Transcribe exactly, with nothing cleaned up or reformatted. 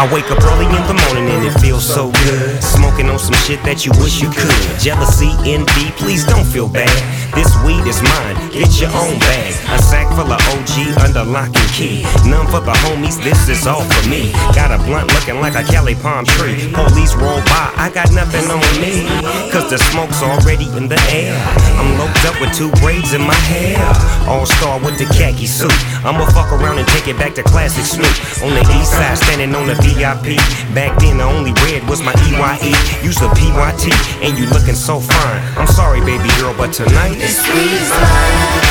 I wake up early in the morning and it feels so good. Smoking on some shit that you wish you could. Jealousy, envy, please don't feel bad. This weed is mine, get your own bag. A sack full of O G under lock and key. None for the homies, this is all for me. Got a blunt looking like a Cali palm tree. Police roll by, I got nothing on me, cause the smoke's already in the air. I'm loped up with two braids in my hair. All-star with the khaki suit. I'ma fuck around and take it back to classic Snoop. On the east side, standing on the V I P. Back then the only red was my E Y E. Use the P Y T, and you looking so fine. I'm sorry baby girl, but tonight it's sweet life.